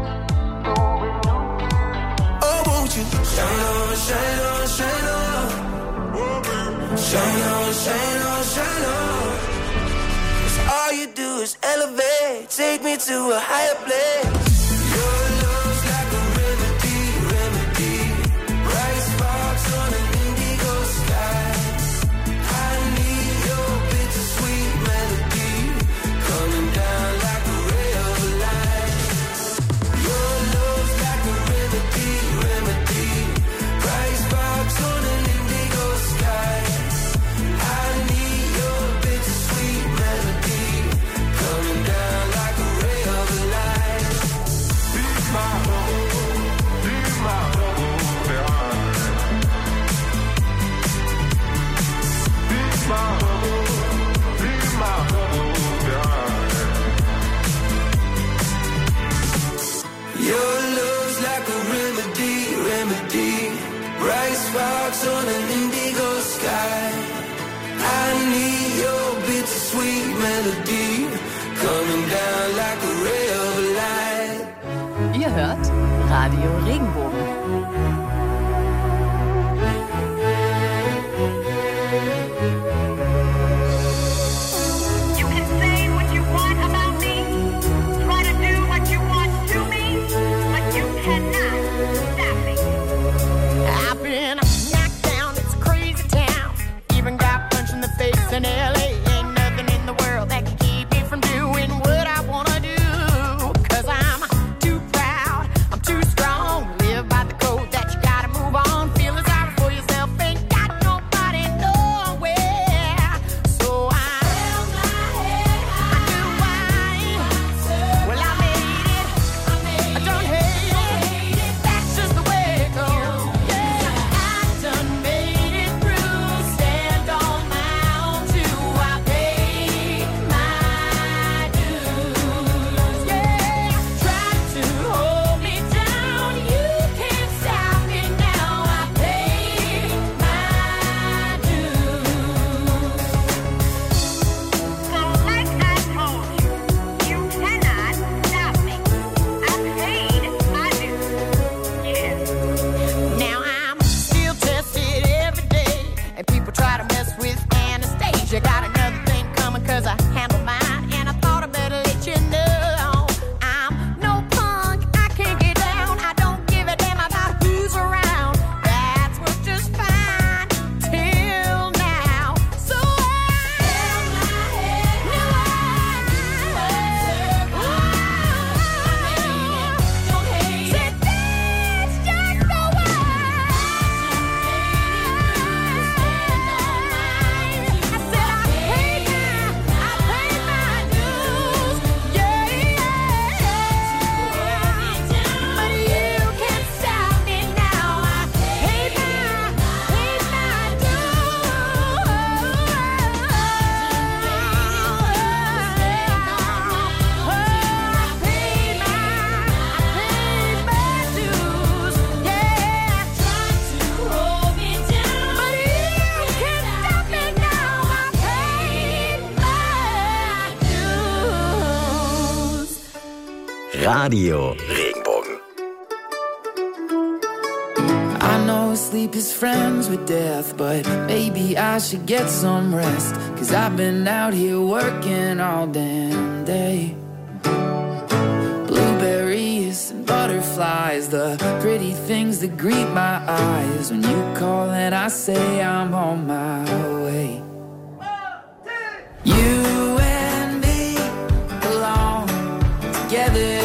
Oh, won't you shine on, shine on, shine on. Shine on, shine on, shine on. 'Cause all you do is elevate, take me to a higher place. Your love's like a remedy, remedy. Bright sparks on an indigo sky. I need your bittersweet melody coming down like a ray of light. Your love's like a remedy, remedy. Bright sparks on an indigo sky. I need your bittersweet melody coming down like a ray of light. Be my home, be my home, darling. Be my home, be my home, darling. Your love's like a remedy, remedy. Bright sparks on an indigo sky. I need your bittersweet melody coming down like a ray of light. Ihr hört Radio Regenbogen. You can say what you want about me, try to do what you want to me, but you cannot stop me. I've been knocked down, it's a crazy town. Even got punched in the face in L A. Ain't nothing in the world that can keep me from doing what I wanna do. 'Cause I'm too proud, I'm too strong, live by Radio Regenbogen. I know sleep is friends with death, but maybe I should get some rest. Cause I've been out here working all damn day. Blueberries and butterflies, the pretty things that greet my eyes. When you call and I say I'm on my way. You and me belong together.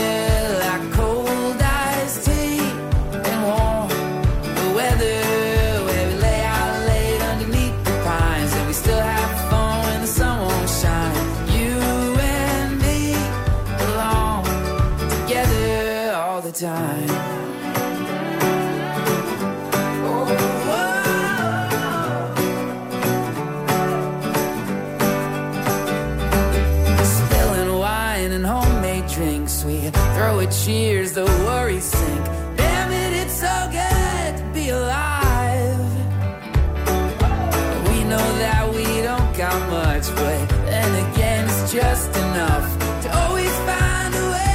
Time. Spilling wine and homemade drinks, we throw a cheers, the worries sink. Damn it, it's so good to be alive. We know that we don't got much, but then again it's just enough to always find a way.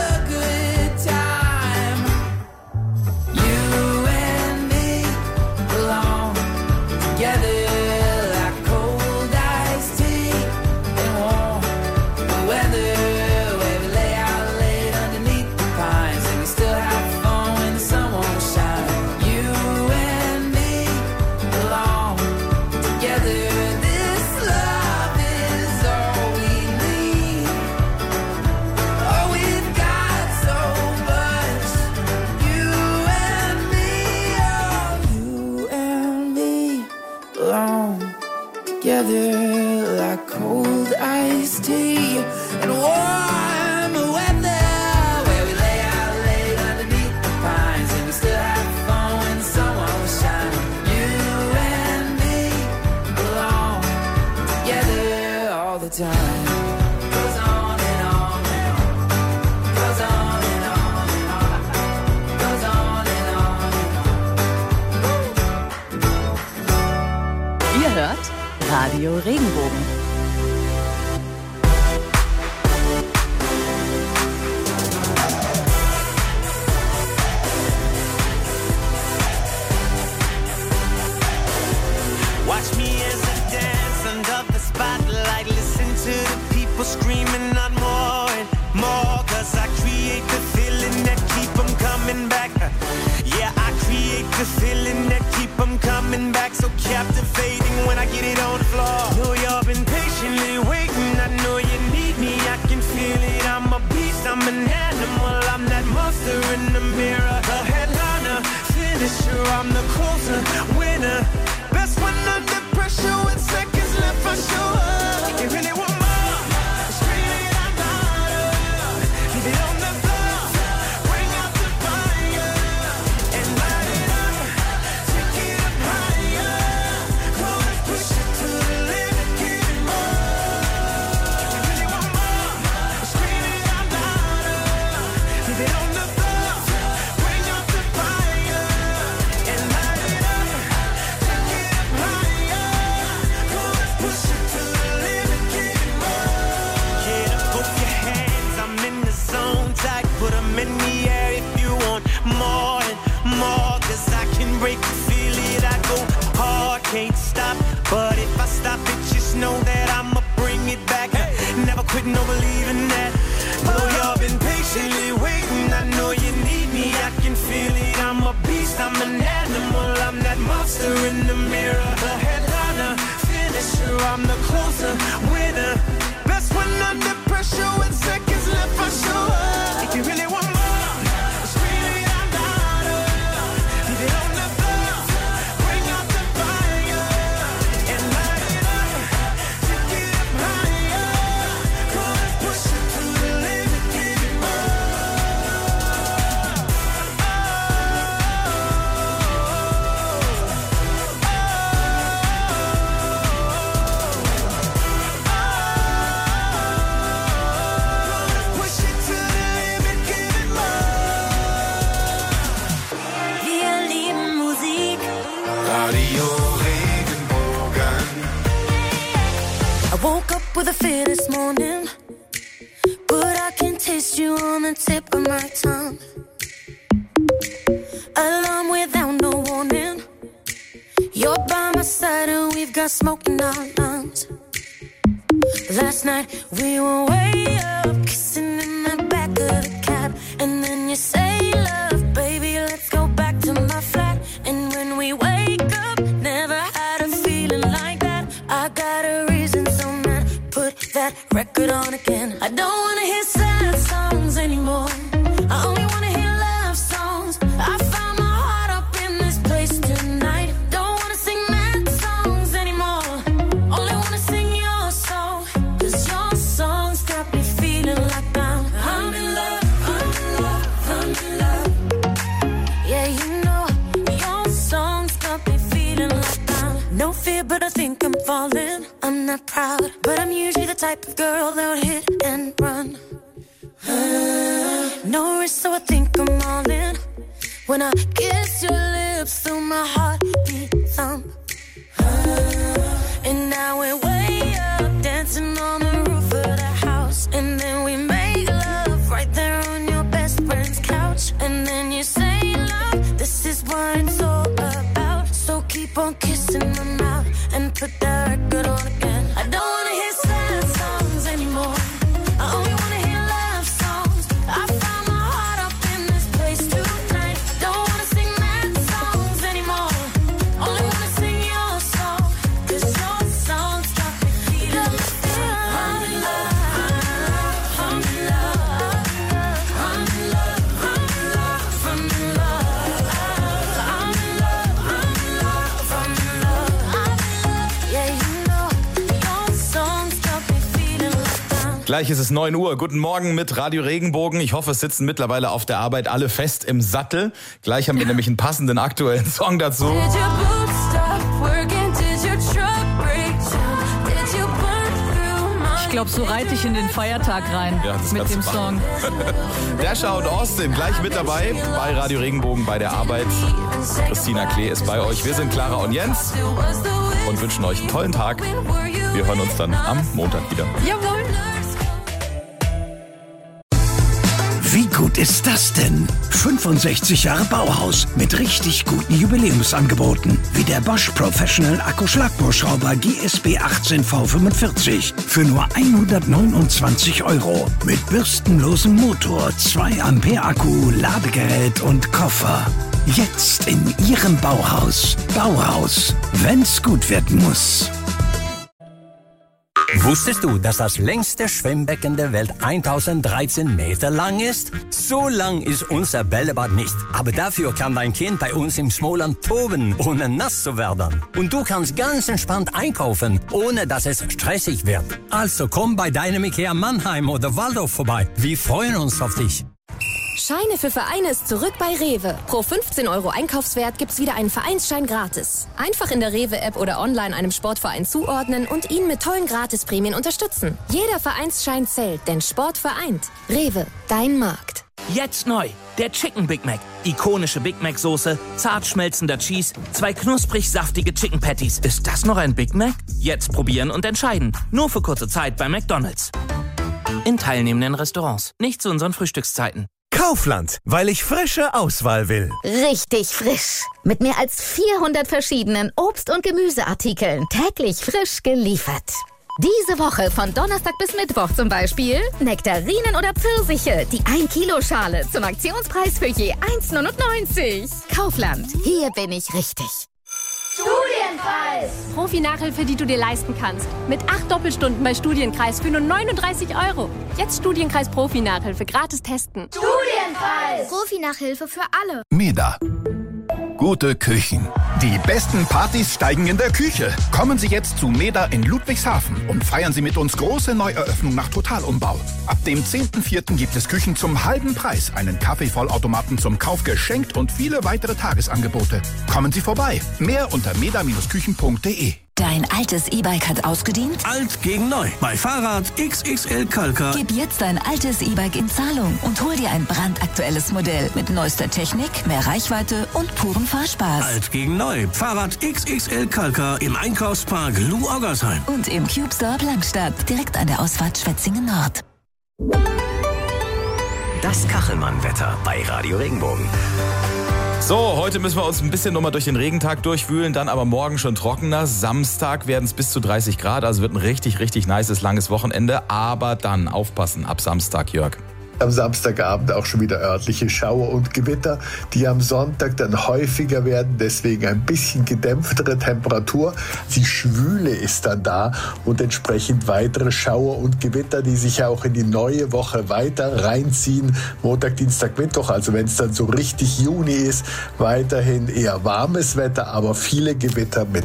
Together like cold iced tea and warm weather, where we lay out late underneath the pines and we still have fun when the sun won't shine. You and me belong together all the time. Goes on and on and on. Goes on and on and on. Goes on and on and on. Ihr hört Radio Regenbogen. Watch me as I dance under the spotlight. Listen to the people screaming out more and more. Cause I create the feeling that keep them coming back. Yeah, I create the feeling that keep them coming back. So captivating when I get it on the floor. Know you've been patiently waiting. I know you need me. I can feel it. I'm a beast. I'm an animal. I'm that monster in the mirror. The headliner, finisher. I'm the closer, winner. Best one under pressure with seconds left for sure. You really want more? Scream it out louder. Keep it on the floor. Bring out the fire and light it up. Take it up higher. Go and push it to the limit. Give it more. You really want more? Scream it out louder. Keep it on the floor. Bring out the fire and light it up. Take it up higher. Go and push it to the limit. Give it more. Get up, both your hands. I'm in the zone. Tight, put 'em in the air if you want more and more. Cause I can break it, feel it. I go hard, can't stop. But if I stop it, just know that I'ma bring it back. Never quit, no believing that. Know you've been patiently waiting. I know you need me. I can feel it. I'm a beast. I'm an animal. I'm that monster in the mirror. The headliner, finisher. I'm the closer, winner. Best one under pressure with seconds left for sure. If you really want more, scream it out louder. Keep it on the floor. Bring out the fire and light it up. Take it up higher. Go and push it to the limit. Give it push it to the limit. Give it Wir lieben Musik. Radio Regenbogen. I woke up with a fear this morning, but I can taste you on the tip of my tongue. Alarm without no warning. You're by my side and we've got smoke in our lungs. Last night we were way up, kissing in the back of the cab. And then you say, love, baby, let's go back to my flat. And when we wake up, never had a feeling like that. I got a reason, so mad, put that record on again. I don't wanna hear sad songs anymore. I only wanna hear love songs. I found my heart up in this place tonight. Don't wanna sing mad songs anymore. Only wanna sing your song. Cause your songs got me feeling like I'm, I'm in love, I'm in love, I'm in love. Yeah, you know, your songs got me feeling like I'm no fear, but I think I'm falling. I'm not proud, but I'm usually the type of girl that would hit and run. No risk, so I think I'm all in. When I kiss your lips through my heartbeat thump. And now we're way up, dancing on the roof of the house. And then we make love right there on your best friend's couch. And then you say, love, this is what it's all about. So keep on kissing my mouth and put that record on again. I don't wanna hear sad songs anymore. I only wanna hear love songs. I found my heart up in this place tonight. Don't wanna sing mad songs anymore. Only wanna sing your song. Cause your songs got me feeling like I'm in love. I'm in love. I'm in love. I'm in love. I'm in love. I'm in love. I'm in love. I'm in love. I'm in love. Yeah, you know, your songs got me feeling like I'm. Gleich ist es neun Uhr. Guten Morgen mit Radio Regenbogen. Ich hoffe, es sitzen mittlerweile auf der Arbeit alle fest im Sattel. Gleich haben wir nämlich einen passenden aktuellen Song dazu. Did your boots stop working? Did your truck break down? Did you burn through my Ich glaube, so reite ich in den Feiertag rein Ja, das mit kannst dem du machen. Song. Dasher und Austin gleich mit dabei bei Radio Regenbogen bei der Arbeit. Christina Klee ist bei euch. Wir sind Clara und Jens und wünschen euch einen tollen Tag. Wir hören uns dann am Montag wieder. Jawohl. Wie gut ist das denn? fünfundsechzig Jahre Bauhaus mit richtig guten Jubiläumsangeboten. Wie der Bosch Professional Akkuschlagbohrschrauber G S B achtzehn V fünfundvierzig für nur hundertneunundzwanzig Euro. Mit bürstenlosem Motor, zwei Ampere Akku, Ladegerät und Koffer. Jetzt in Ihrem Bauhaus. Bauhaus, wenn's gut werden muss. Wusstest du, dass das längste Schwimmbecken der Welt tausenddreizehn Meter lang ist? So lang ist unser Bällebad nicht. Aber dafür kann dein Kind bei uns im Smoland toben, ohne nass zu werden. Und du kannst ganz entspannt einkaufen, ohne dass es stressig wird. Also komm bei deinem Ikea Mannheim oder Waldorf vorbei. Wir freuen uns auf dich. Scheine für Vereine ist zurück bei Rewe. Pro fünfzehn Euro Einkaufswert gibt's wieder einen Vereinsschein gratis. Einfach in der Rewe-App oder online einem Sportverein zuordnen und ihn mit tollen Gratisprämien unterstützen. Jeder Vereinsschein zählt, denn Sport vereint. Rewe, dein Markt. Jetzt neu, der Chicken Big Mac. Ikonische Big Mac Soße, zart schmelzender Cheese, zwei knusprig saftige Chicken Patties. Ist das noch ein Big Mac? Jetzt probieren und entscheiden. Nur für kurze Zeit bei McDonald's. In teilnehmenden Restaurants, nicht zu unseren Frühstückszeiten. Kaufland, weil ich frische Auswahl will. Richtig frisch. Mit mehr als vierhundert verschiedenen Obst- und Gemüseartikeln. Täglich frisch geliefert. Diese Woche von Donnerstag bis Mittwoch zum Beispiel Nektarinen oder Pfirsiche. Die ein Kilo Schale zum Aktionspreis für je eins neunundneunzig. Kaufland, hier bin ich richtig. Studienkreis! Profi-Nachhilfe, die du dir leisten kannst. Mit acht Doppelstunden bei Studienkreis für nur neununddreißig Euro. Jetzt Studienkreis Profi-Nachhilfe gratis testen. Studienkreis! Profi-Nachhilfe für alle. Meda. Gute Küchen. Die besten Partys steigen in der Küche. Kommen Sie jetzt zu Meda in Ludwigshafen und feiern Sie mit uns große Neueröffnung nach Totalumbau. Ab dem zehnten vierten gibt es Küchen zum halben Preis, einen Kaffeevollautomaten zum Kauf geschenkt und viele weitere Tagesangebote. Kommen Sie vorbei. Mehr unter meda Küchen punkt de. Dein altes E-Bike hat ausgedient? Alt gegen neu. Bei Fahrrad X X L Kalka. Gib jetzt dein altes E-Bike in Zahlung und hol dir ein brandaktuelles Modell mit neuester Technik, mehr Reichweite und purem Fahrspaß. Alt gegen neu. Fahrrad X X L Kalka im Einkaufspark Lou Oggersheim. Und im Cube Store Langstadt, direkt an der Ausfahrt Schwetzingen Nord. Das Kachelmann-Wetter bei Radio Regenbogen. So, heute müssen wir uns ein bisschen nochmal durch den Regentag durchwühlen, dann aber morgen schon trockener. Samstag werden es bis zu dreißig Grad, also wird ein richtig, richtig nices, langes Wochenende. Aber dann aufpassen, ab Samstag, Jörg. Am Samstagabend auch schon wieder örtliche Schauer und Gewitter, die am Sonntag dann häufiger werden, deswegen ein bisschen gedämpftere Temperatur. Die Schwüle ist dann da und entsprechend weitere Schauer und Gewitter, die sich auch in die neue Woche weiter reinziehen. Montag, Dienstag, Mittwoch, also wenn es dann so richtig Juni ist, weiterhin eher warmes Wetter, aber viele Gewitter mit